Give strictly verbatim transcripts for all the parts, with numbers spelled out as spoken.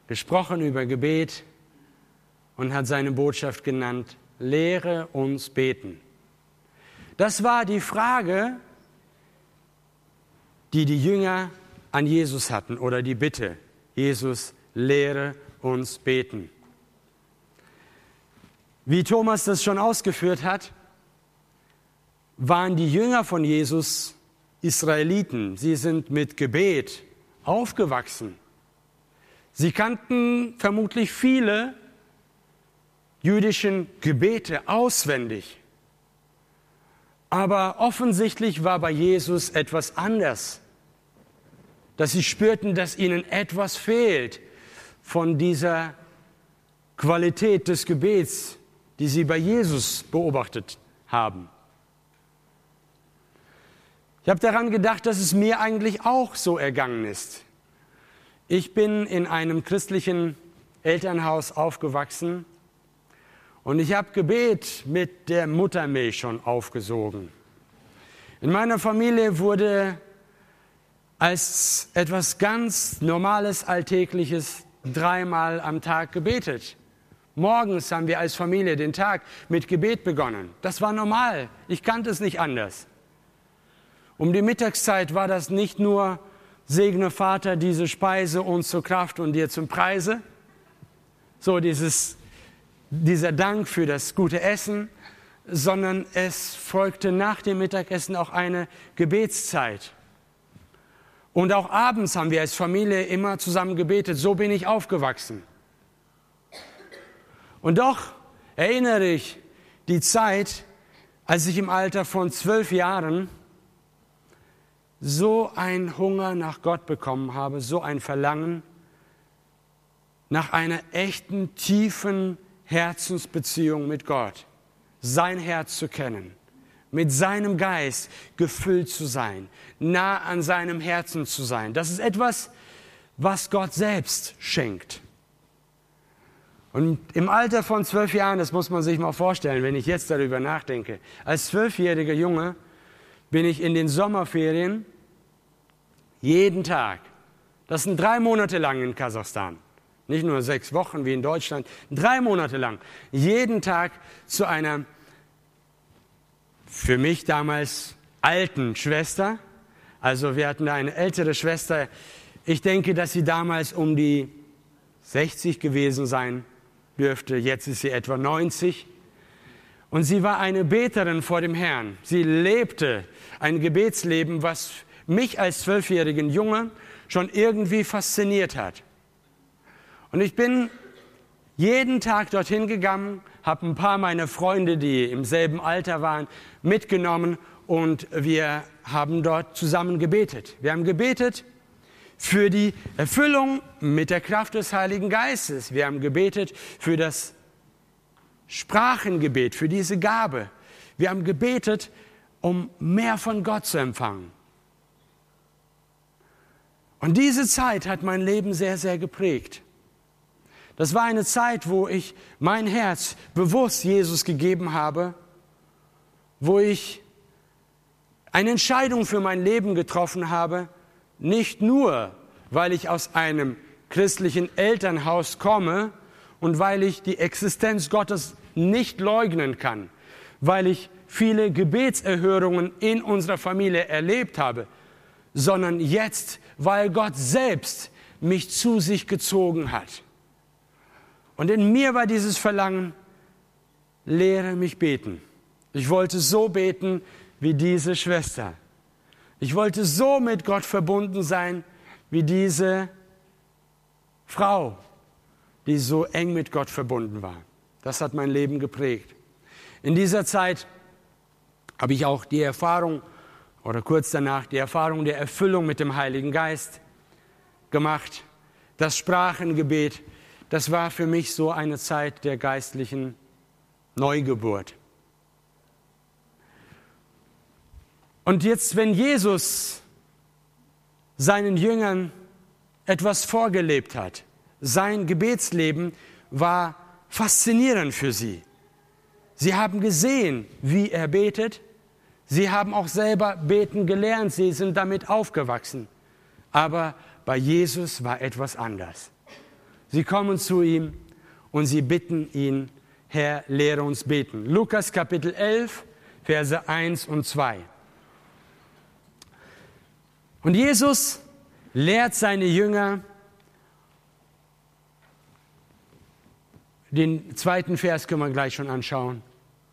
gesprochen über Gebet und hat seine Botschaft genannt, lehre uns beten. Das war die Frage, die die Jünger an Jesus hatten oder die Bitte, Jesus, lehre uns beten. Wie Thomas das schon ausgeführt hat, waren die Jünger von Jesus Israeliten. Sie sind mit Gebet aufgewachsen. Sie kannten vermutlich viele jüdischen Gebete auswendig. Aber offensichtlich war bei Jesus etwas anders, dass sie spürten, dass ihnen etwas fehlt von dieser Qualität des Gebets, die sie bei Jesus beobachtet haben. Ich habe daran gedacht, dass es mir eigentlich auch so ergangen ist. Ich bin in einem christlichen Elternhaus aufgewachsen und ich habe Gebet mit der Muttermilch schon aufgesogen. In meiner Familie wurde als etwas ganz Normales, Alltägliches dreimal am Tag gebetet. Morgens haben wir als Familie den Tag mit Gebet begonnen. Das war normal. Ich kannte es nicht anders. Um die Mittagszeit war das nicht nur, segne Vater diese Speise uns zur Kraft und dir zum Preise. So dieses, dieser Dank für das gute Essen, sondern es folgte nach dem Mittagessen auch eine Gebetszeit. Und auch abends haben wir als Familie immer zusammen gebetet. So bin ich aufgewachsen. Und doch erinnere ich die Zeit, als ich im Alter von zwölf Jahren so einen Hunger nach Gott bekommen habe, so ein Verlangen nach einer echten, tiefen Herzensbeziehung mit Gott, sein Herz zu kennen, mit seinem Geist gefüllt zu sein, nah an seinem Herzen zu sein. Das ist etwas, was Gott selbst schenkt. Und im Alter von zwölf Jahren, das muss man sich mal vorstellen, wenn ich jetzt darüber nachdenke, als zwölfjähriger Junge bin ich in den Sommerferien jeden Tag, das sind drei Monate lang in Kasachstan, nicht nur sechs Wochen wie in Deutschland, drei Monate lang, jeden Tag zu einer für mich damals alten Schwester. Also wir hatten eine ältere Schwester, ich denke, dass sie damals um die sechzig gewesen sein dürfte, jetzt ist sie etwa neunzig. Und sie war eine Beterin vor dem Herrn. Sie lebte ein Gebetsleben, was mich als zwölfjährigen Junge schon irgendwie fasziniert hat. Und ich bin jeden Tag dorthin gegangen, habe ein paar meiner Freunde, die im selben Alter waren, mitgenommen und wir haben dort zusammen gebetet. Wir haben gebetet für die Erfüllung mit der Kraft des Heiligen Geistes. Wir haben gebetet für das Sprachengebet, für diese Gabe. Wir haben gebetet, um mehr von Gott zu empfangen. Und diese Zeit hat mein Leben sehr, sehr geprägt. Das war eine Zeit, wo ich mein Herz bewusst Jesus gegeben habe, wo ich eine Entscheidung für mein Leben getroffen habe, nicht nur, weil ich aus einem christlichen Elternhaus komme und weil ich die Existenz Gottes nicht leugnen kann, weil ich viele Gebetserhörungen in unserer Familie erlebt habe, sondern jetzt, weil Gott selbst mich zu sich gezogen hat. Und in mir war dieses Verlangen, lehre mich beten. Ich wollte so beten wie diese Schwester. Ich wollte so mit Gott verbunden sein wie diese Frau, die so eng mit Gott verbunden war. Das hat mein Leben geprägt. In dieser Zeit habe ich auch die Erfahrung, oder kurz danach, die Erfahrung der Erfüllung mit dem Heiligen Geist gemacht. Das Sprachengebet, das war für mich so eine Zeit der geistlichen Neugeburt. Und jetzt, wenn Jesus seinen Jüngern etwas vorgelebt hat, sein Gebetsleben war faszinierend für sie. Sie haben gesehen, wie er betet. Sie haben auch selber beten gelernt. Sie sind damit aufgewachsen. Aber bei Jesus war etwas anders. Sie kommen zu ihm und sie bitten ihn, Herr, lehre uns beten. Lukas Kapitel elf, Verse eins und zwei. Und Jesus lehrt seine Jünger, den zweiten Vers können wir gleich schon anschauen,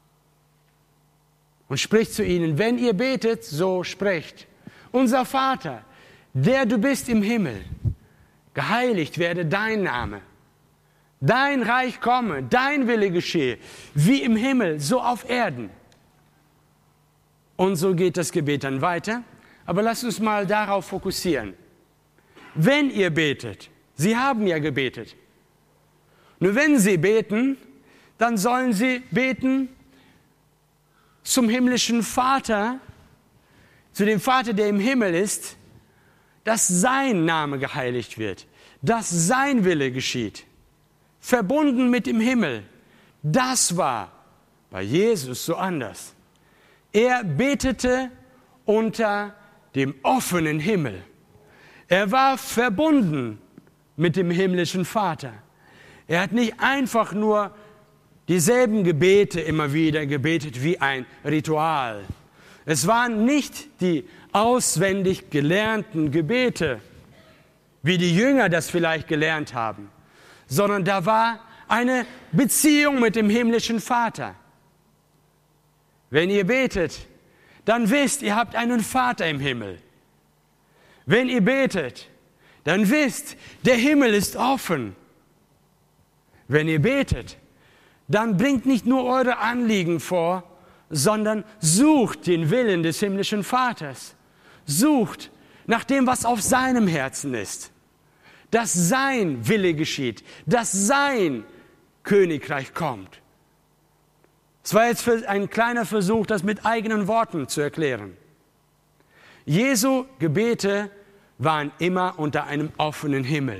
und spricht zu ihnen, wenn ihr betet, so sprecht. Unser Vater, der du bist im Himmel, geheiligt werde dein Name. Dein Reich komme, dein Wille geschehe, wie im Himmel, so auf Erden. Und so geht das Gebet dann weiter. Aber lasst uns mal darauf fokussieren. Wenn ihr betet, Sie haben ja gebetet. Nur wenn Sie beten, dann sollen Sie beten zum himmlischen Vater, zu dem Vater, der im Himmel ist, dass sein Name geheiligt wird, dass sein Wille geschieht. Verbunden mit dem Himmel. Das war bei Jesus so anders. Er betete unter dem offenen Himmel. Er war verbunden mit dem himmlischen Vater. Er hat nicht einfach nur dieselben Gebete immer wieder gebetet wie ein Ritual. Es waren nicht die auswendig gelernten Gebete, wie die Jünger das vielleicht gelernt haben, sondern da war eine Beziehung mit dem himmlischen Vater. Wenn ihr betet, dann wisst, ihr habt einen Vater im Himmel. Wenn ihr betet, dann wisst, der Himmel ist offen. Wenn ihr betet, dann bringt nicht nur eure Anliegen vor, sondern sucht den Willen des himmlischen Vaters. Sucht nach dem, was auf seinem Herzen ist. Dass sein Wille geschieht, dass sein Königreich kommt. Es war jetzt ein kleiner Versuch, das mit eigenen Worten zu erklären. Jesu Gebete waren immer unter einem offenen Himmel.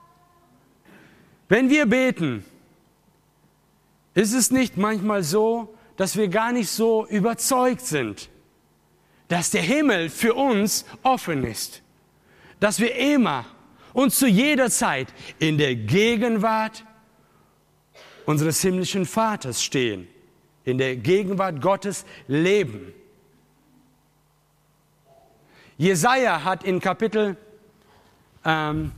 Wenn wir beten, ist es nicht manchmal so, dass wir gar nicht so überzeugt sind, dass der Himmel für uns offen ist, dass wir immer und zu jeder Zeit in der Gegenwart unseres himmlischen Vaters stehen, in der Gegenwart Gottes leben. Jesaja hat in Kapitel ähm,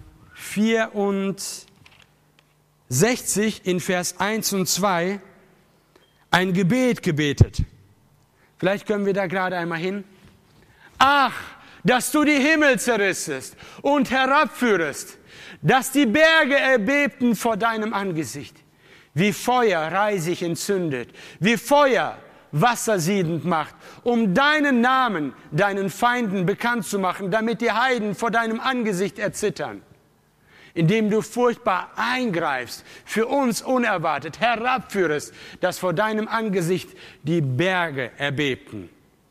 vierundsechzig in Vers eins und zwei ein Gebet gebetet. Vielleicht können wir da gerade einmal hin. Ach, dass du die Himmel zerrissest und herabführest, dass die Berge erbebten vor deinem Angesicht, wie Feuer reisig entzündet, wie Feuer wassersiedend macht, um deinen Namen deinen Feinden bekannt zu machen, damit die Heiden vor deinem Angesicht erzittern. Indem du furchtbar eingreifst, für uns unerwartet herabführest, dass vor deinem Angesicht die Berge erbebten.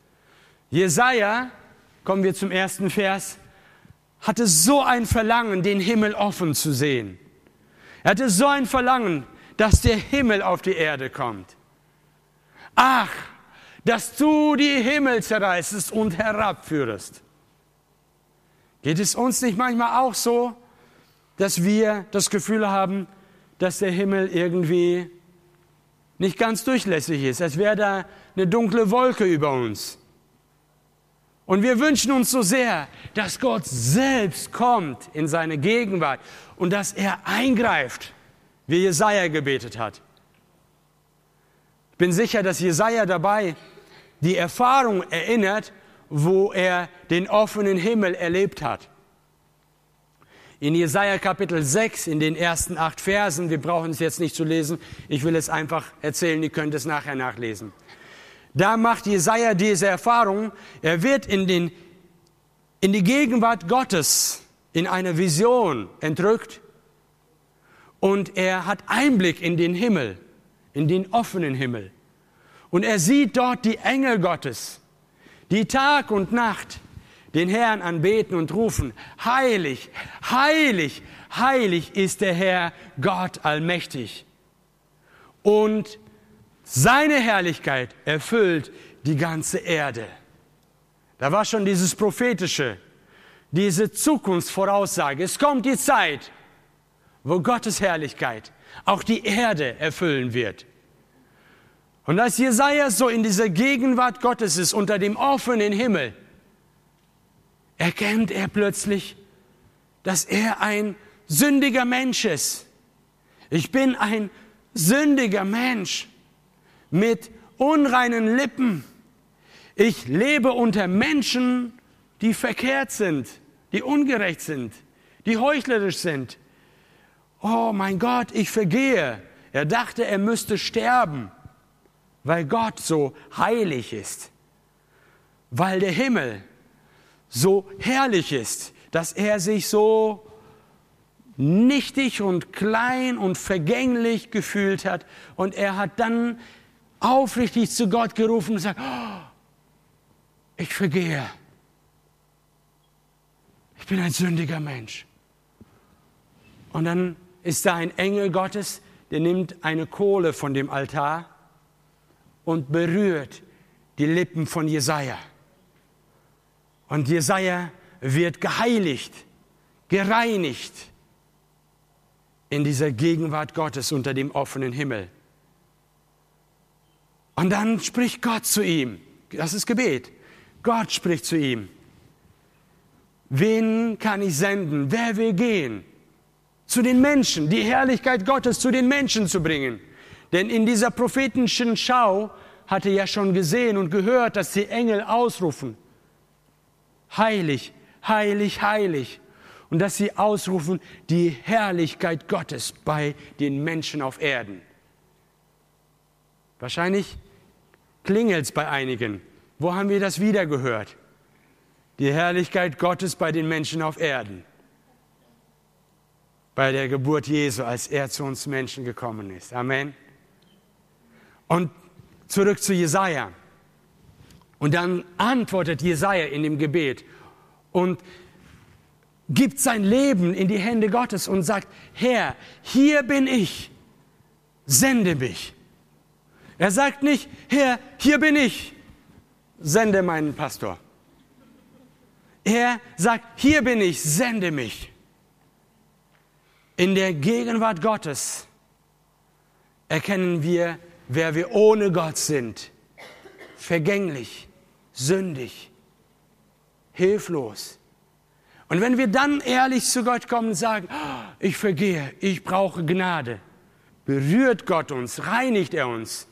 Jesaja, kommen wir zum ersten Vers, hatte so ein Verlangen, den Himmel offen zu sehen. Er hatte so ein Verlangen, dass der Himmel auf die Erde kommt. Ach, dass du die Himmel zerreißest und herabführest. Geht es uns nicht manchmal auch so, dass wir das Gefühl haben, dass der Himmel irgendwie nicht ganz durchlässig ist, als wäre da eine dunkle Wolke über uns. Und wir wünschen uns so sehr, dass Gott selbst kommt in seine Gegenwart und dass er eingreift, wie Jesaja gebetet hat. Ich bin sicher, dass Jesaja dabei die Erfahrung erinnert, wo er den offenen Himmel erlebt hat. In Jesaja Kapitel sechs, in den ersten acht Versen, wir brauchen es jetzt nicht zu lesen, ich will es einfach erzählen, ihr könnt es nachher nachlesen. Da macht Jesaja diese Erfahrung, er wird in, den, in die Gegenwart Gottes, in eine Vision entrückt und er hat Einblick in den Himmel, in den offenen Himmel. Und er sieht dort die Engel Gottes, die Tag und Nacht den Herrn anbeten und rufen, heilig, heilig, heilig ist der Herr Gott allmächtig. Und seine Herrlichkeit erfüllt die ganze Erde. Da war schon dieses prophetische, diese Zukunftsvoraussage. Es kommt die Zeit, wo Gottes Herrlichkeit auch die Erde erfüllen wird. Und als Jesaja so in dieser Gegenwart Gottes ist, unter dem offenen Himmel, erkennt er plötzlich, dass er ein sündiger Mensch ist. Ich bin ein sündiger Mensch mit unreinen Lippen. Ich lebe unter Menschen, die verkehrt sind, die ungerecht sind, die heuchlerisch sind. Oh mein Gott, ich vergehe. Er dachte, er müsste sterben, weil Gott so heilig ist, weil der Himmel so herrlich ist, dass er sich so nichtig und klein und vergänglich gefühlt hat. Und er hat dann aufrichtig zu Gott gerufen und gesagt, oh, ich vergehe. Ich bin ein sündiger Mensch. Und dann ist da ein Engel Gottes, der nimmt eine Kohle von dem Altar und berührt die Lippen von Jesaja. Und Jesaja wird geheiligt, gereinigt in dieser Gegenwart Gottes unter dem offenen Himmel. Und dann spricht Gott zu ihm. Das ist Gebet. Gott spricht zu ihm. Wen kann ich senden? Wer will gehen? Zu den Menschen, die Herrlichkeit Gottes zu den Menschen zu bringen. Denn in dieser prophetischen Schau hatte er ja schon gesehen und gehört, dass die Engel ausrufen. Heilig, heilig, heilig. Und dass sie ausrufen, die Herrlichkeit Gottes bei den Menschen auf Erden. Wahrscheinlich klingelt es bei einigen. Wo haben wir das wieder gehört? Die Herrlichkeit Gottes bei den Menschen auf Erden. Bei der Geburt Jesu, als er zu uns Menschen gekommen ist. Amen. Und zurück zu Jesaja. Und dann antwortet Jesaja in dem Gebet und gibt sein Leben in die Hände Gottes und sagt, Herr, hier bin ich, sende mich. Er sagt nicht, Herr, hier bin ich, sende meinen Pastor. Er sagt, hier bin ich, sende mich. In der Gegenwart Gottes erkennen wir, wer wir ohne Gott sind. Vergänglich, sündig, hilflos. Und wenn wir dann ehrlich zu Gott kommen und sagen, ich vergehe, ich brauche Gnade, berührt Gott uns, reinigt er uns.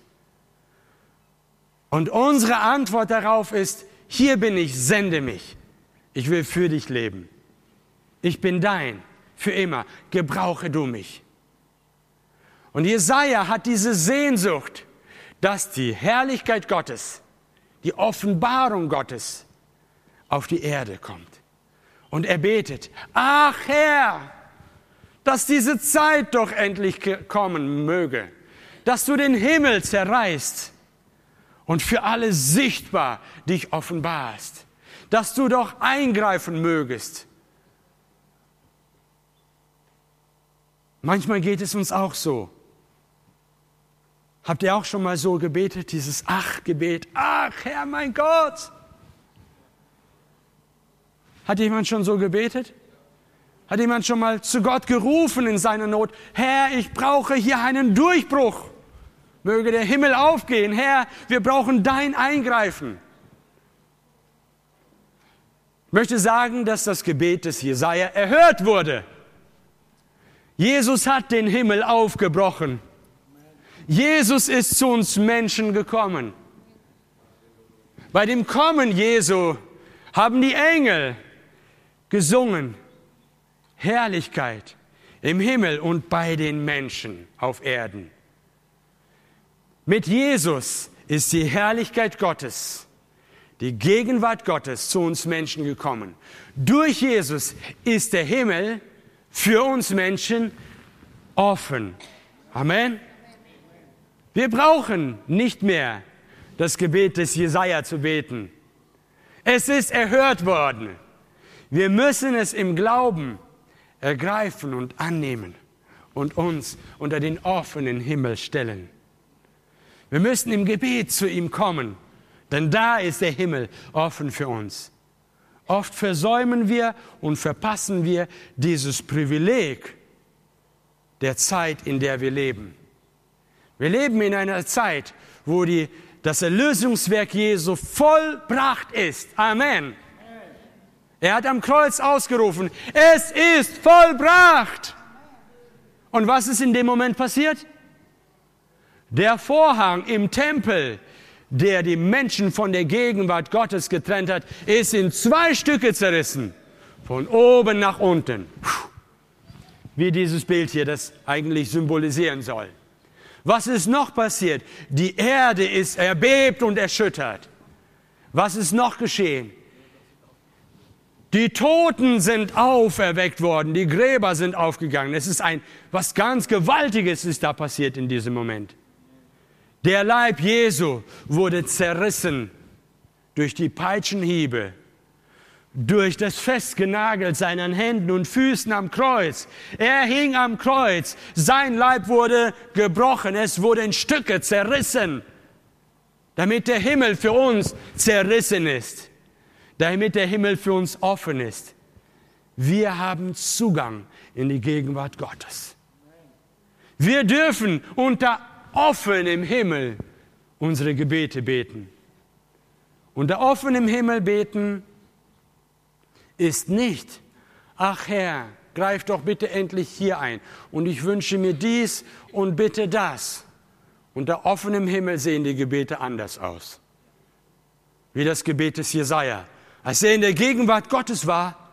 Und unsere Antwort darauf ist, hier bin ich, sende mich. Ich will für dich leben. Ich bin dein, für immer. Gebrauche du mich. Und Jesaja hat diese Sehnsucht, dass die Herrlichkeit Gottes, die Offenbarung Gottes auf die Erde kommt. Und er betet, ach Herr, dass diese Zeit doch endlich kommen möge, dass du den Himmel zerreißt und für alle sichtbar dich offenbarst, dass du doch eingreifen mögest. Manchmal geht es uns auch so. Habt ihr auch schon mal so gebetet, dieses Ach-Gebet? Ach, Herr, mein Gott! Hat jemand schon so gebetet? Hat jemand schon mal zu Gott gerufen in seiner Not? Herr, ich brauche hier einen Durchbruch. Möge der Himmel aufgehen. Herr, wir brauchen dein Eingreifen. Ich möchte sagen, dass das Gebet des Jesaja erhört wurde. Jesus hat den Himmel aufgebrochen. Jesus ist zu uns Menschen gekommen. Bei dem Kommen Jesu haben die Engel gesungen, Herrlichkeit im Himmel und bei den Menschen auf Erden. Mit Jesus ist die Herrlichkeit Gottes, die Gegenwart Gottes zu uns Menschen gekommen. Durch Jesus ist der Himmel für uns Menschen offen. Amen. Wir brauchen nicht mehr das Gebet des Jesaja zu beten. Es ist erhört worden. Wir müssen es im Glauben ergreifen und annehmen und uns unter den offenen Himmel stellen. Wir müssen im Gebet zu ihm kommen, denn da ist der Himmel offen für uns. Oft versäumen wir und verpassen wir dieses Privileg, der Zeit, in der wir leben. Wir leben in einer Zeit, wo die, das Erlösungswerk Jesu vollbracht ist. Amen. Er hat am Kreuz ausgerufen, es ist vollbracht. Und was ist in dem Moment passiert? Der Vorhang im Tempel, der die Menschen von der Gegenwart Gottes getrennt hat, ist in zwei Stücke zerrissen. Von oben nach unten. Wie dieses Bild hier das eigentlich symbolisieren soll. Was ist noch passiert? Die Erde ist erbebt und erschüttert. Was ist noch geschehen? Die Toten sind auferweckt worden, die Gräber sind aufgegangen. Es ist ein, was ganz Gewaltiges ist da passiert in diesem Moment. Der Leib Jesu wurde zerrissen durch die Peitschenhiebe, durch das Festgenagelt seinen Händen und Füßen am Kreuz. Er hing am Kreuz, sein Leib wurde gebrochen, es wurde in Stücke zerrissen, damit der Himmel für uns zerrissen ist, damit der Himmel für uns offen ist. Wir haben Zugang in die Gegenwart Gottes. Wir dürfen unter offenem Himmel unsere Gebete beten. Unter offenem Himmel beten ist nicht, ach Herr, greif doch bitte endlich hier ein und ich wünsche mir dies und bitte das. Unter offenem Himmel sehen die Gebete anders aus. Wie das Gebet des Jesaja. Als er in der Gegenwart Gottes war,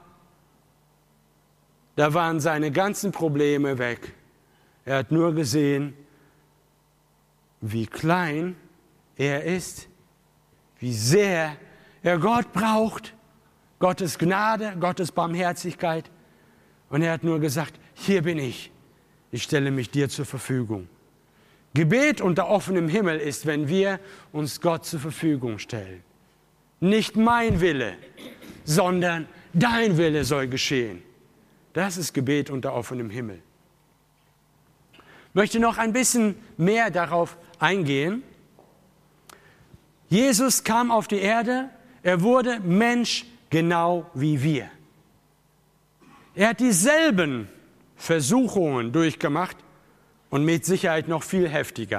da waren seine ganzen Probleme weg. Er hat nur gesehen, wie klein er ist, wie sehr er Gott braucht, Gottes Gnade, Gottes Barmherzigkeit. Und er hat nur gesagt, hier bin ich, ich stelle mich dir zur Verfügung. Gebet unter offenem Himmel ist, wenn wir uns Gott zur Verfügung stellen. Nicht mein Wille, sondern dein Wille soll geschehen. Das ist Gebet unter offenem Himmel. Ich möchte noch ein bisschen mehr darauf eingehen. Jesus kam auf die Erde, er wurde Mensch genau wie wir. Er hat dieselben Versuchungen durchgemacht und mit Sicherheit noch viel heftiger.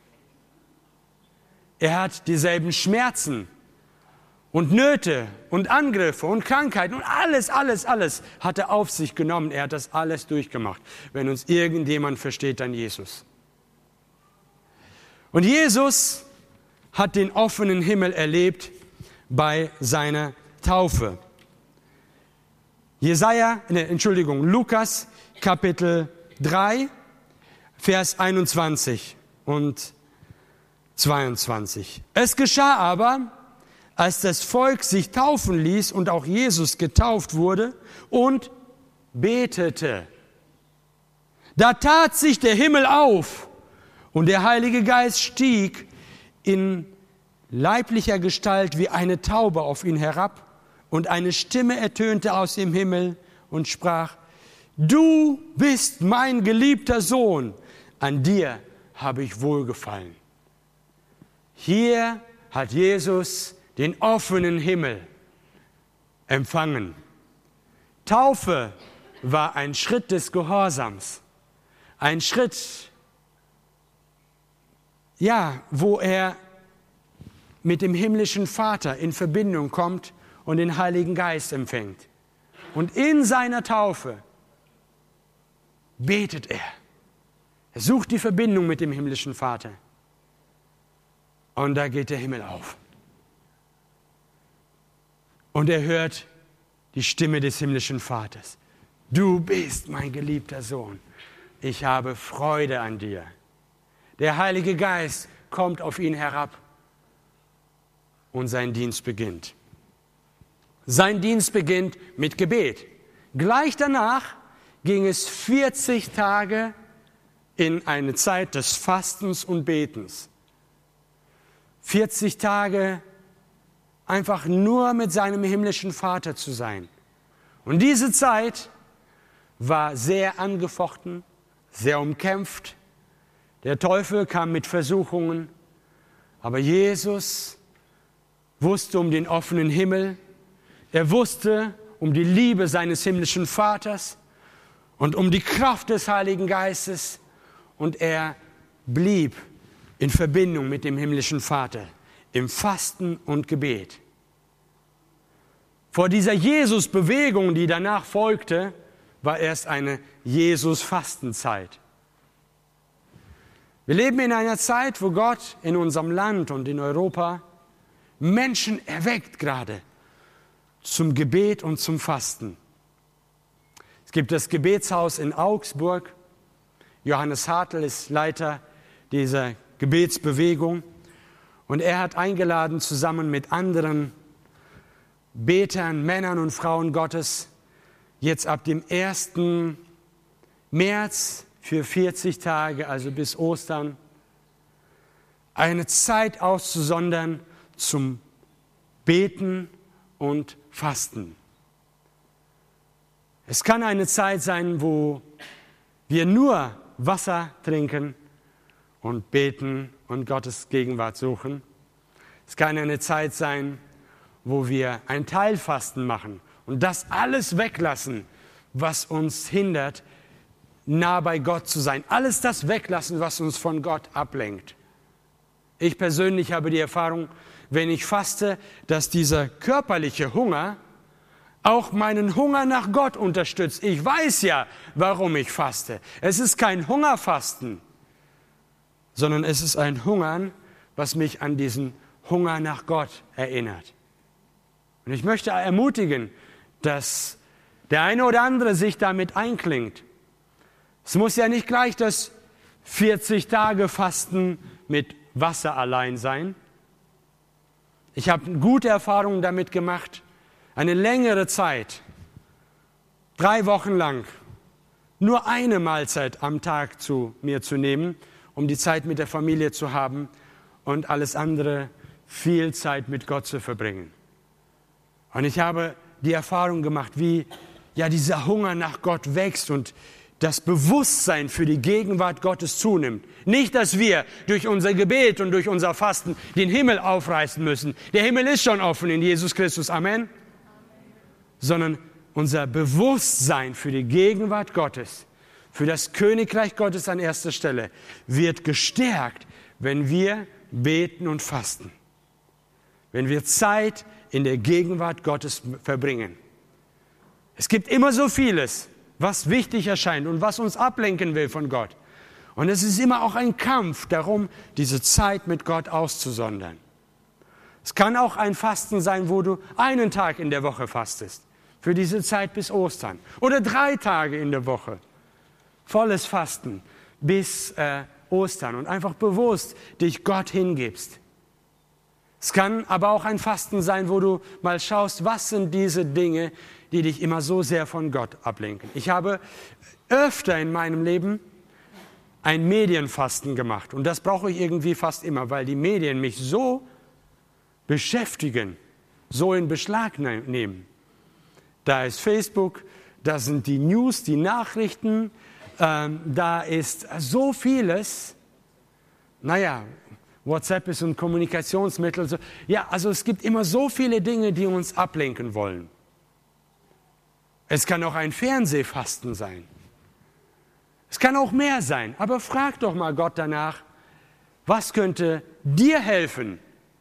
Er hat dieselben Schmerzen und Nöte und Angriffe und Krankheiten und alles, alles, alles hat er auf sich genommen. Er hat das alles durchgemacht. Wenn uns irgendjemand versteht, dann Jesus. Und Jesus hat den offenen Himmel erlebt bei seiner Taufe. Jesaja, ne, Entschuldigung, Lukas, Kapitel drei, Vers einundzwanzig und zweiundzwanzig. Es geschah aber, als das Volk sich taufen ließ und auch Jesus getauft wurde und betete. Da tat sich der Himmel auf und der Heilige Geist stieg in leiblicher Gestalt wie eine Taube auf ihn herab und eine Stimme ertönte aus dem Himmel und sprach, du bist mein geliebter Sohn, an dir habe ich wohlgefallen. Hier hat Jesus den offenen Himmel empfangen. Taufe war ein Schritt des Gehorsams, ein Schritt, ja, wo er mit dem himmlischen Vater in Verbindung kommt und den Heiligen Geist empfängt. Und in seiner Taufe betet er. Er sucht die Verbindung mit dem himmlischen Vater. Und da geht der Himmel auf. Und er hört die Stimme des himmlischen Vaters. Du bist mein geliebter Sohn. Ich habe Freude an dir. Der Heilige Geist kommt auf ihn herab und sein Dienst beginnt. Sein Dienst beginnt mit Gebet. Gleich danach ging es vierzig Tage in eine Zeit des Fastens und Betens. vierzig Tage einfach nur mit seinem himmlischen Vater zu sein. Und diese Zeit war sehr angefochten, sehr umkämpft. Der Teufel kam mit Versuchungen, aber Jesus wusste um den offenen Himmel. Er wusste um die Liebe seines himmlischen Vaters und um die Kraft des Heiligen Geistes und er blieb in Verbindung mit dem himmlischen Vater im Fasten und Gebet. Vor dieser Jesus-Bewegung, die danach folgte, war erst eine Jesus-Fastenzeit. Wir leben in einer Zeit, wo Gott in unserem Land und in Europa Menschen erweckt gerade zum Gebet und zum Fasten. Es gibt das Gebetshaus in Augsburg. Johannes Hartl ist Leiter dieser Gebetsbewegung. Und er hat eingeladen, zusammen mit anderen Betern, Männern und Frauen Gottes, jetzt ab dem ersten März für vierzig Tage, also bis Ostern, eine Zeit auszusondern zum Beten und Fasten. Es kann eine Zeit sein, wo wir nur Wasser trinken und beten und Gottes Gegenwart suchen. Es kann eine Zeit sein, wo wir ein Teilfasten machen und das alles weglassen, was uns hindert, nah bei Gott zu sein. Alles das weglassen, was uns von Gott ablenkt. Ich persönlich habe die Erfahrung, wenn ich faste, dass dieser körperliche Hunger auch meinen Hunger nach Gott unterstützt. Ich weiß ja, warum ich faste. Es ist kein Hungerfasten, sondern es ist ein Hungern, was mich an diesen Hunger nach Gott erinnert. Und ich möchte ermutigen, dass der eine oder andere sich damit einklingt. Es muss ja nicht gleich das vierzig Tage Fasten mit Wasser allein sein. Ich habe gute Erfahrungen damit gemacht, eine längere Zeit, drei Wochen lang, nur eine Mahlzeit am Tag zu mir zu nehmen, um die Zeit mit der Familie zu haben und alles andere viel Zeit mit Gott zu verbringen. Und ich habe die Erfahrung gemacht, wie ja dieser Hunger nach Gott wächst und das Bewusstsein für die Gegenwart Gottes zunimmt. Nicht, dass wir durch unser Gebet und durch unser Fasten den Himmel aufreißen müssen. Der Himmel ist schon offen in Jesus Christus. Amen. Sondern unser Bewusstsein für die Gegenwart Gottes, für das Königreich Gottes an erster Stelle, wird gestärkt, wenn wir beten und fasten. Wenn wir Zeit in der Gegenwart Gottes verbringen. Es gibt immer so vieles, was wichtig erscheint und was uns ablenken will von Gott. Und es ist immer auch ein Kampf darum, diese Zeit mit Gott auszusondern. Es kann auch ein Fasten sein, wo du einen Tag in der Woche fastest, für diese Zeit bis Ostern. Oder drei Tage in der Woche, volles Fasten bis äh, Ostern und einfach bewusst dich Gott hingibst. Es kann aber auch ein Fasten sein, wo du mal schaust, was sind diese Dinge, die dich immer so sehr von Gott ablenken. Ich habe öfter in meinem Leben ein Medienfasten gemacht. Und das brauche ich irgendwie fast immer, weil die Medien mich so beschäftigen, so in Beschlag nehmen. Da ist Facebook, da sind die News, die Nachrichten, ähm, da ist so vieles. Naja, WhatsApp ist ein Kommunikationsmittel. So. Ja, also es gibt immer so viele Dinge, die uns ablenken wollen. Es kann auch ein Fernsehfasten sein. Es kann auch mehr sein. Aber frag doch mal Gott danach, was könnte dir helfen,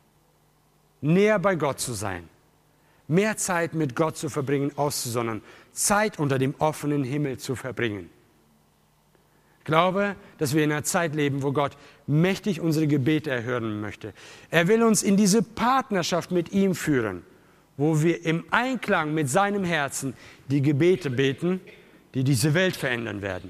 näher bei Gott zu sein, mehr Zeit mit Gott zu verbringen, auszusondern, Zeit unter dem offenen Himmel zu verbringen. Ich glaube, dass wir in einer Zeit leben, wo Gott mächtig unsere Gebete erhören möchte. Er will uns in diese Partnerschaft mit ihm führen, wo wir im Einklang mit seinem Herzen die Gebete beten, die diese Welt verändern werden.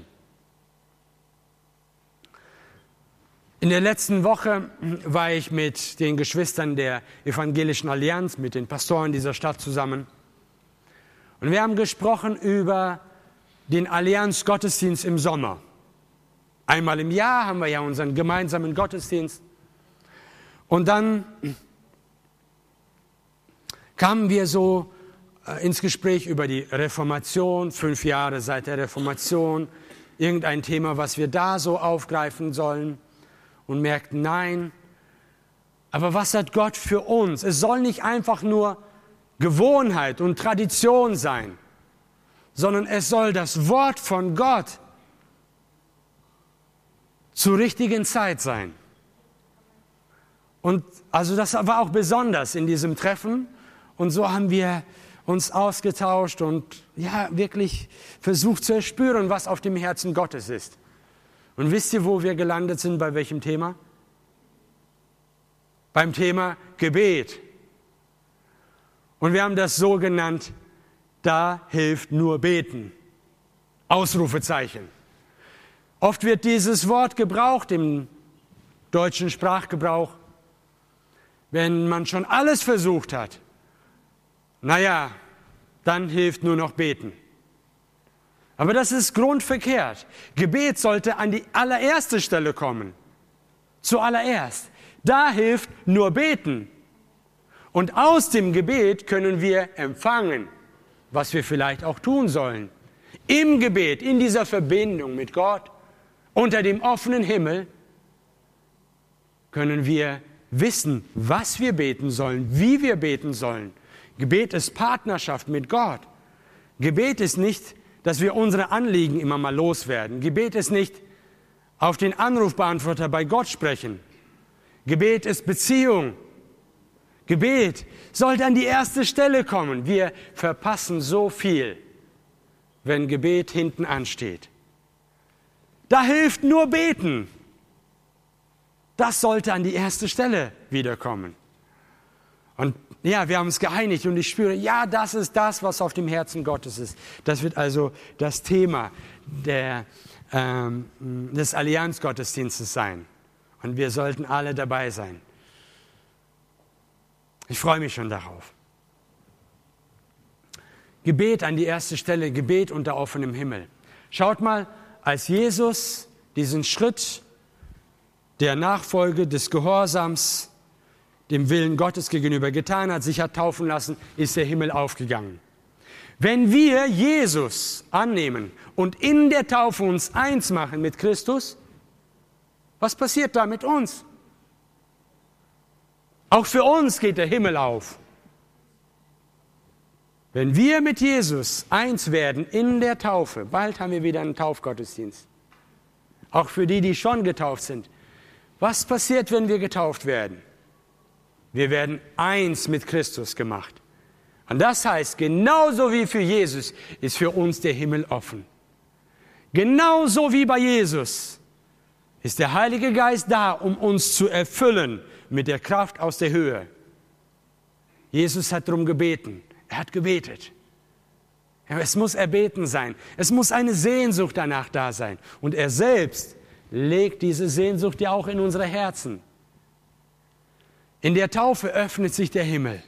In der letzten Woche war ich mit den Geschwistern der Evangelischen Allianz, mit den Pastoren dieser Stadt zusammen. Und wir haben gesprochen über den Allianz-Gottesdienst im Sommer. Einmal im Jahr haben wir ja unseren gemeinsamen Gottesdienst. Und dann kamen wir so äh, ins Gespräch über die Reformation, fünf Jahre seit der Reformation, irgendein Thema, was wir da so aufgreifen sollen und merkten, nein, aber was hat Gott für uns? Es soll nicht einfach nur Gewohnheit und Tradition sein, sondern es soll das Wort von Gott zur richtigen Zeit sein. Und also das war auch besonders in diesem Treffen. Und so haben wir uns ausgetauscht und ja, wirklich versucht zu erspüren, was auf dem Herzen Gottes ist. Und wisst ihr, wo wir gelandet sind, bei welchem Thema? Beim Thema Gebet. Und wir haben das so genannt, da hilft nur beten. Ausrufezeichen. Oft wird dieses Wort gebraucht im deutschen Sprachgebrauch, wenn man schon alles versucht hat. Naja, dann hilft nur noch beten. Aber das ist grundverkehrt. Gebet sollte an die allererste Stelle kommen. Zuallererst. Da hilft nur beten. Und aus dem Gebet können wir empfangen, was wir vielleicht auch tun sollen. Im Gebet, in dieser Verbindung mit Gott, unter dem offenen Himmel, können wir wissen, was wir beten sollen, wie wir beten sollen. Gebet ist Partnerschaft mit Gott. Gebet ist nicht, dass wir unsere Anliegen immer mal loswerden. Gebet ist nicht auf den Anrufbeantworter bei Gott sprechen. Gebet ist Beziehung. Gebet sollte an die erste Stelle kommen. Wir verpassen so viel, wenn Gebet hinten ansteht. Da hilft nur beten. Das sollte an die erste Stelle wiederkommen. Und ja, wir haben uns geeinigt und ich spüre, ja, das ist das, was auf dem Herzen Gottes ist. Das wird also das Thema der, ähm, des Allianzgottesdienstes sein. Und wir sollten alle dabei sein. Ich freue mich schon darauf. Gebet an die erste Stelle, Gebet unter offenem Himmel. Schaut mal, als Jesus diesen Schritt der Nachfolge, des Gehorsams, dem Willen Gottes gegenüber getan hat, sich hat taufen lassen, ist der Himmel aufgegangen. Wenn wir Jesus annehmen und in der Taufe uns eins machen mit Christus, was passiert da mit uns? Auch für uns geht der Himmel auf. Wenn wir mit Jesus eins werden in der Taufe, bald haben wir wieder einen Taufgottesdienst. Auch für die, die schon getauft sind. Was passiert, wenn wir getauft werden? Wir werden eins mit Christus gemacht. Und das heißt, genauso wie für Jesus ist für uns der Himmel offen. Genauso wie bei Jesus ist der Heilige Geist da, um uns zu erfüllen mit der Kraft aus der Höhe. Jesus hat darum gebeten. Er hat gebetet. Es muss erbeten sein. Es muss eine Sehnsucht danach da sein. Und er selbst legt diese Sehnsucht ja auch in unsere Herzen. In der Taufe öffnet sich der Himmel.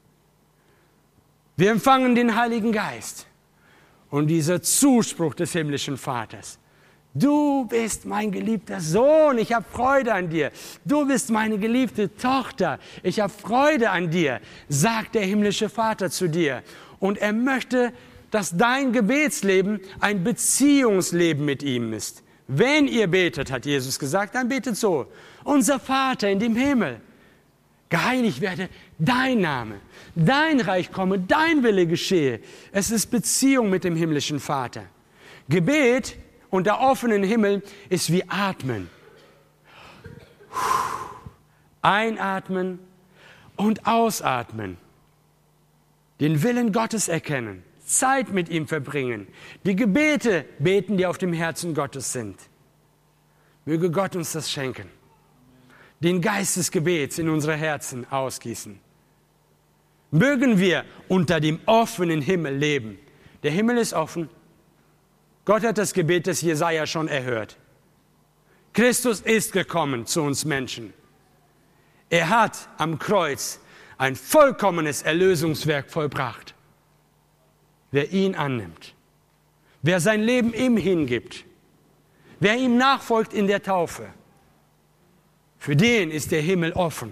Wir empfangen den Heiligen Geist. Und dieser Zuspruch des himmlischen Vaters. Du bist mein geliebter Sohn, ich habe Freude an dir. Du bist meine geliebte Tochter, ich habe Freude an dir, sagt der himmlische Vater zu dir. Und er möchte, dass dein Gebetsleben ein Beziehungsleben mit ihm ist. Wenn ihr betet, hat Jesus gesagt, dann betet so. Unser Vater in dem Himmel, geheiligt werde dein Name, dein Reich komme, dein Wille geschehe. Es ist Beziehung mit dem himmlischen Vater. Gebet unter offenen Himmel ist wie Atmen. Einatmen und ausatmen. Den Willen Gottes erkennen. Zeit mit ihm verbringen. Die Gebete beten, die auf dem Herzen Gottes sind. Möge Gott uns das schenken. Den Geist des Gebets in unsere Herzen ausgießen. Mögen wir unter dem offenen Himmel leben. Der Himmel ist offen. Gott hat das Gebet des Jesaja schon erhört. Christus ist gekommen zu uns Menschen. Er hat am Kreuz ein vollkommenes Erlösungswerk vollbracht. Wer ihn annimmt, wer sein Leben ihm hingibt, wer ihm nachfolgt in der Taufe, für den ist der Himmel offen.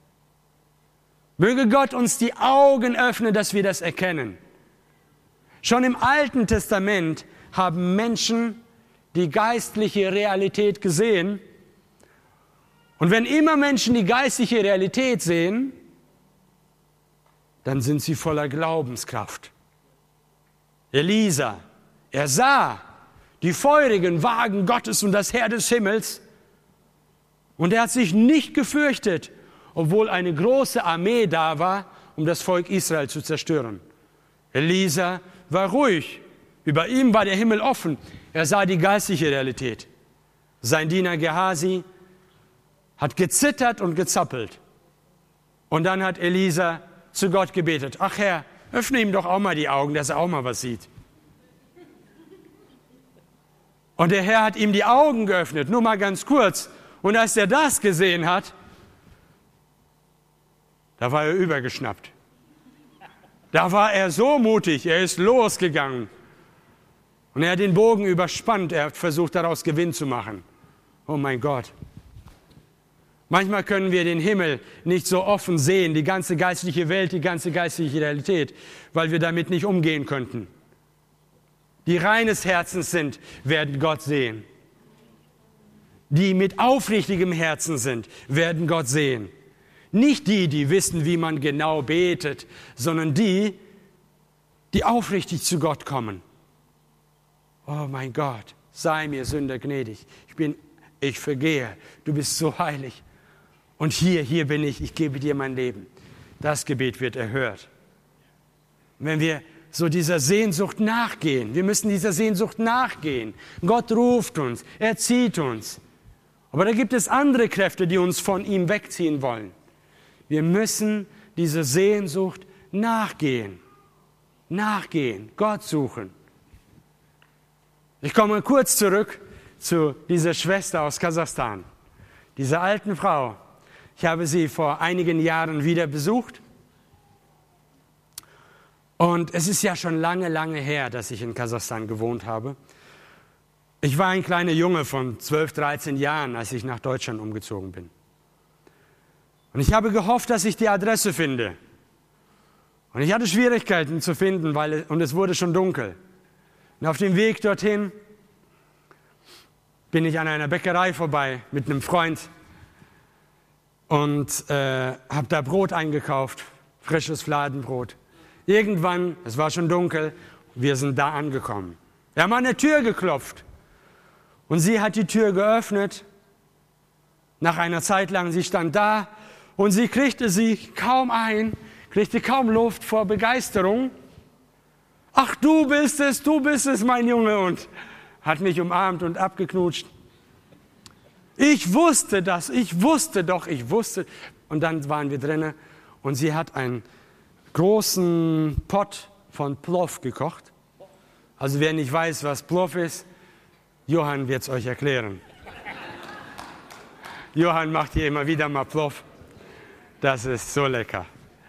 Möge Gott uns die Augen öffnen, dass wir das erkennen. Schon im Alten Testament haben Menschen die geistliche Realität gesehen. Und wenn immer Menschen die geistliche Realität sehen, dann sind sie voller Glaubenskraft. Elisa, er sah die feurigen Wagen Gottes und das Heer des Himmels und er hat sich nicht gefürchtet, obwohl eine große Armee da war, um das Volk Israel zu zerstören. Elisa war ruhig. Über ihm war der Himmel offen. Er sah die geistliche Realität. Sein Diener Gehasi hat gezittert und gezappelt. Und dann hat Elisa zu Gott gebetet. Ach Herr, öffne ihm doch auch mal die Augen, dass er auch mal was sieht. Und der Herr hat ihm die Augen geöffnet, nur mal ganz kurz. Und als er das gesehen hat, da war er übergeschnappt. Da war er so mutig, er ist losgegangen. Und er hat den Bogen überspannt, er hat versucht, daraus Gewinn zu machen. Oh mein Gott. Manchmal können wir den Himmel nicht so offen sehen, die ganze geistliche Welt, die ganze geistliche Realität, weil wir damit nicht umgehen könnten. Die reines Herzens sind, werden Gott sehen. Die mit aufrichtigem Herzen sind, werden Gott sehen. Nicht die, die wissen, wie man genau betet, sondern die, die aufrichtig zu Gott kommen. Oh mein Gott, sei mir Sünder gnädig. Ich bin, ich vergehe. Du bist so heilig. Und hier, hier bin ich. Ich gebe dir mein Leben. Das Gebet wird erhört. Wenn wir so dieser Sehnsucht nachgehen, wir müssen dieser Sehnsucht nachgehen. Gott ruft uns, er zieht uns. Aber da gibt es andere Kräfte, die uns von ihm wegziehen wollen. Wir müssen dieser Sehnsucht nachgehen. Nachgehen, Gott suchen. Ich komme kurz zurück zu dieser Schwester aus Kasachstan, dieser alten Frau. Ich habe sie vor einigen Jahren wieder besucht. Und es ist ja schon lange, lange her, dass ich in Kasachstan gewohnt habe. Ich war ein kleiner Junge von zwölf, dreizehn Jahren, als ich nach Deutschland umgezogen bin. Und ich habe gehofft, dass ich die Adresse finde. Und ich hatte Schwierigkeiten zu finden, weil, und es wurde schon dunkel. Und auf dem Weg dorthin bin ich an einer Bäckerei vorbei mit einem Freund und äh, habe da Brot eingekauft, frisches Fladenbrot. Irgendwann, es war schon dunkel, wir sind da angekommen. Wir haben an der Tür geklopft und sie hat die Tür geöffnet. Nach einer Zeit lang, sie stand da und sie kriegte sie kaum ein, kriegte kaum Luft vor Begeisterung. Ach, du bist es, du bist es, mein Junge, und hat mich umarmt und abgeknutscht. Ich wusste das, ich wusste doch, ich wusste. Und dann waren wir drinnen und sie hat einen großen Pott von Plov gekocht. Also wer nicht weiß, was Plov ist, Johann wird es euch erklären. Johann macht hier immer wieder mal Plov. Das ist so lecker.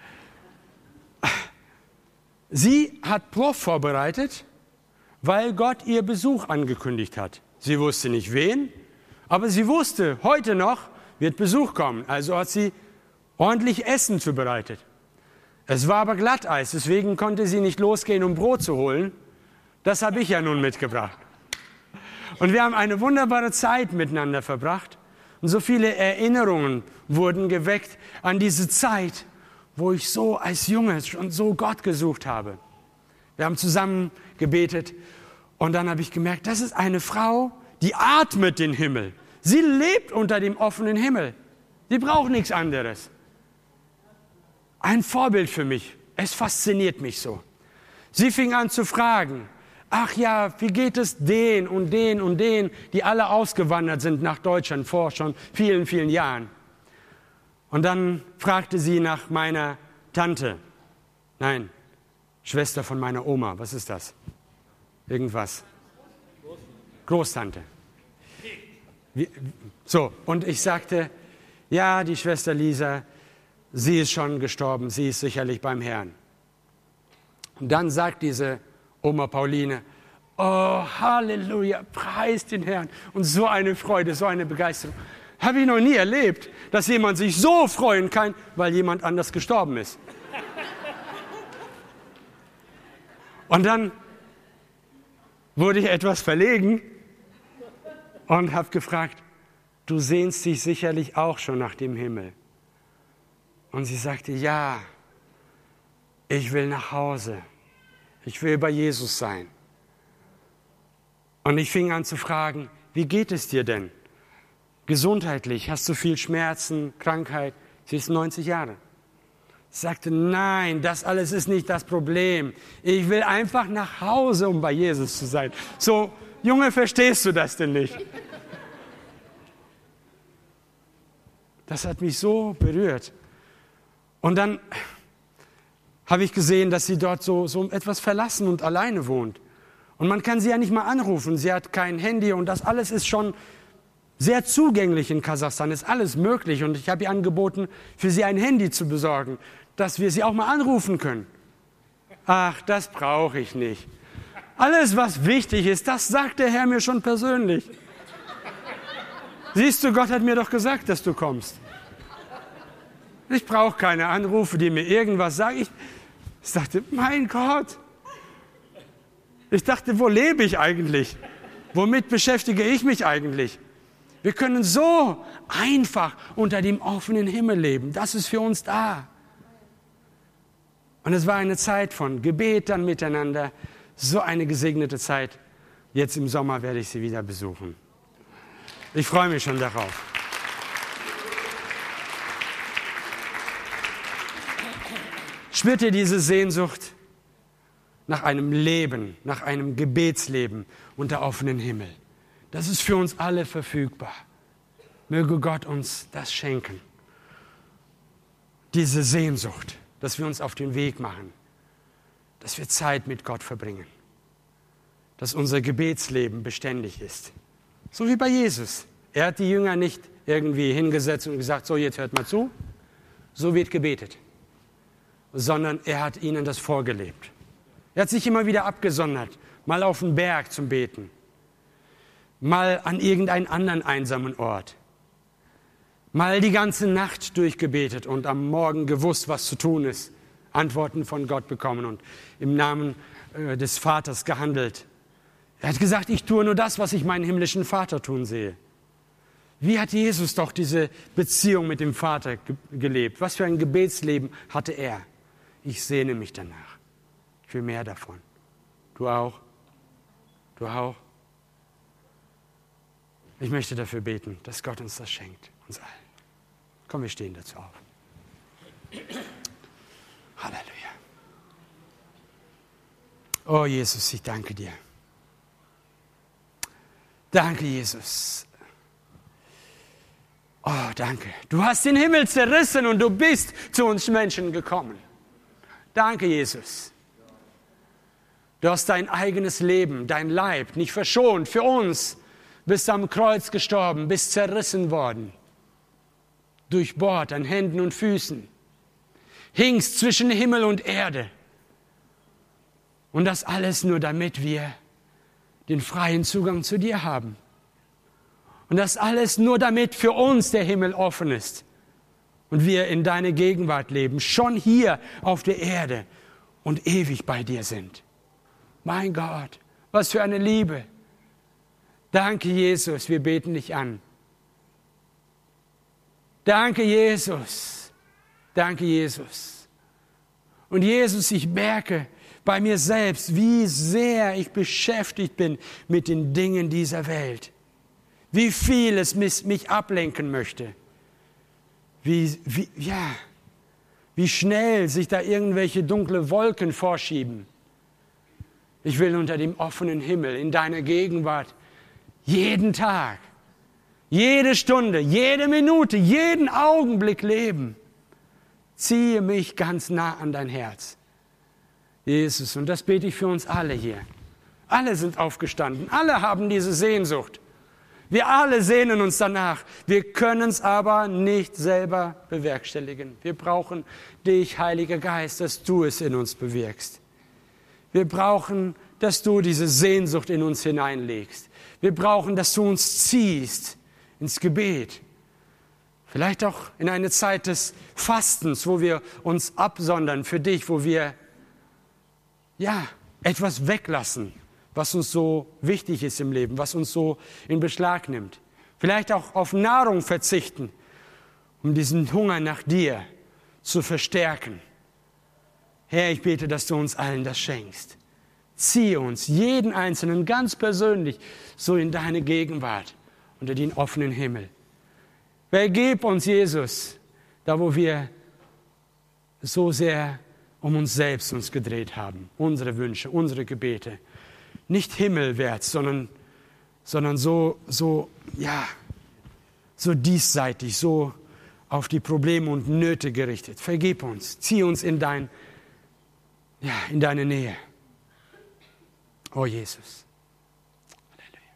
Sie hat Plov vorbereitet, weil Gott ihr Besuch angekündigt hat. Sie wusste nicht wen, aber sie wusste, heute noch wird Besuch kommen. Also hat sie ordentlich Essen zubereitet. Es war aber Glatteis, deswegen konnte sie nicht losgehen, um Brot zu holen. Das habe ich ja nun mitgebracht. Und wir haben eine wunderbare Zeit miteinander verbracht. Und so viele Erinnerungen wurden geweckt an diese Zeit, wo ich so als Junge schon so Gott gesucht habe. Wir haben zusammen gebetet und dann habe ich gemerkt, das ist eine Frau, die atmet den Himmel. Sie lebt unter dem offenen Himmel. Sie braucht nichts anderes. Ein Vorbild für mich. Es fasziniert mich so. Sie fing an zu fragen, ach ja, wie geht es den und den und den, die alle ausgewandert sind nach Deutschland vor schon vielen, vielen Jahren. Und dann fragte sie nach meiner Tante. Nein, Schwester von meiner Oma. Was ist das? Irgendwas. Großtante. Wie, so, und ich sagte, ja, die Schwester Lisa, sie ist schon gestorben, sie ist sicherlich beim Herrn. Und dann sagt diese Oma Pauline, oh, Halleluja, preis den Herrn. Und so eine Freude, so eine Begeisterung. Habe ich noch nie erlebt, dass jemand sich so freuen kann, weil jemand anders gestorben ist. Und dann wurde ich etwas verlegen und habe gefragt, du sehnst dich sicherlich auch schon nach dem Himmel. Und sie sagte, ja, ich will nach Hause. Ich will bei Jesus sein. Und ich fing an zu fragen, wie geht es dir denn? Gesundheitlich, hast du viel Schmerzen, Krankheit? Sie ist neunzig Jahre. Ich sagte, nein, das alles ist nicht das Problem. Ich will einfach nach Hause, um bei Jesus zu sein. So, Junge, verstehst du das denn nicht? Das hat mich so berührt. Und dann habe ich gesehen, dass sie dort so, so etwas verlassen und alleine wohnt. Und man kann sie ja nicht mal anrufen. Sie hat kein Handy und das alles ist schon sehr zugänglich in Kasachstan, ist alles möglich. Und ich habe ihr angeboten, für sie ein Handy zu besorgen, dass wir sie auch mal anrufen können. Ach, das brauche ich nicht. Alles, was wichtig ist, das sagt der Herr mir schon persönlich. Siehst du, Gott hat mir doch gesagt, dass du kommst. Ich brauche keine Anrufe, die mir irgendwas sagen. Ich, ich dachte, mein Gott. Ich dachte, wo lebe ich eigentlich? Womit beschäftige ich mich eigentlich? Wir können so einfach unter dem offenen Himmel leben. Das ist für uns da. Und es war eine Zeit von Gebet dann miteinander. So eine gesegnete Zeit. Jetzt im Sommer werde ich sie wieder besuchen. Ich freue mich schon darauf. Spürt ihr diese Sehnsucht nach einem Leben, nach einem Gebetsleben unter offenen Himmel? Das ist für uns alle verfügbar. Möge Gott uns das schenken. Diese Sehnsucht, dass wir uns auf den Weg machen, dass wir Zeit mit Gott verbringen, dass unser Gebetsleben beständig ist. So wie bei Jesus. Er hat die Jünger nicht irgendwie hingesetzt und gesagt, so jetzt hört mal zu, so wird gebetet. Sondern er hat ihnen das vorgelebt. Er hat sich immer wieder abgesondert, mal auf den Berg zum Beten, mal an irgendeinen anderen einsamen Ort, mal die ganze Nacht durchgebetet und am Morgen gewusst, was zu tun ist, Antworten von Gott bekommen und im Namen äh, des Vaters gehandelt. Er hat gesagt, ich tue nur das, was ich meinen himmlischen Vater tun sehe. Wie hat Jesus doch diese Beziehung mit dem Vater ge- gelebt? Was für ein Gebetsleben hatte er? Ich sehne mich danach. Ich will mehr davon. Du auch? Du auch? Ich möchte dafür beten, dass Gott uns das schenkt, uns allen. Komm, wir stehen dazu auf. Halleluja. Oh Jesus, ich danke dir. Danke, Jesus. Oh, danke. Du hast den Himmel zerrissen und du bist zu uns Menschen gekommen. Danke, Jesus. Du hast dein eigenes Leben, dein Leib nicht verschont für uns. Bist am Kreuz gestorben, bist zerrissen worden. Durchbohrt an Händen und Füßen. Hingst zwischen Himmel und Erde. Und das alles nur, damit wir den freien Zugang zu dir haben. Und das alles nur, damit für uns der Himmel offen ist. Und wir in deine Gegenwart leben, schon hier auf der Erde und ewig bei dir sind. Mein Gott, was für eine Liebe. Danke, Jesus, wir beten dich an. Danke, Jesus. Danke, Jesus. Und Jesus, ich merke bei mir selbst, wie sehr ich beschäftigt bin mit den Dingen dieser Welt. Wie viel es mich ablenken möchte. Wie, wie, ja, wie schnell sich da irgendwelche dunkle Wolken vorschieben. Ich will unter dem offenen Himmel, in deiner Gegenwart, jeden Tag, jede Stunde, jede Minute, jeden Augenblick leben. Ziehe mich ganz nah an dein Herz. Jesus, und das bete ich für uns alle hier. Alle sind aufgestanden, alle haben diese Sehnsucht. Wir alle sehnen uns danach. Wir können es aber nicht selber bewerkstelligen. Wir brauchen dich, Heiliger Geist, dass du es in uns bewirkst. Wir brauchen, dass du diese Sehnsucht in uns hineinlegst. Wir brauchen, dass du uns ziehst ins Gebet. Vielleicht auch in eine Zeit des Fastens, wo wir uns absondern für dich, wo wir ja etwas weglassen, was uns so wichtig ist im Leben, was uns so in Beschlag nimmt. Vielleicht auch auf Nahrung verzichten, um diesen Hunger nach dir zu verstärken. Herr, ich bete, dass du uns allen das schenkst. Zieh uns, jeden Einzelnen, ganz persönlich, so in deine Gegenwart, unter den offenen Himmel. Vergib uns, Jesus, da wo wir so sehr um uns selbst uns gedreht haben, unsere Wünsche, unsere Gebete. Nicht himmelwärts, sondern, sondern so, so, ja, so diesseitig, so auf die Probleme und Nöte gerichtet. Vergib uns, zieh uns in, dein, ja, in deine Nähe. Oh Jesus. Halleluja.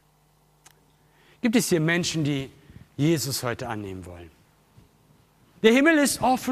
Gibt es hier Menschen, die Jesus heute annehmen wollen? Der Himmel ist offen.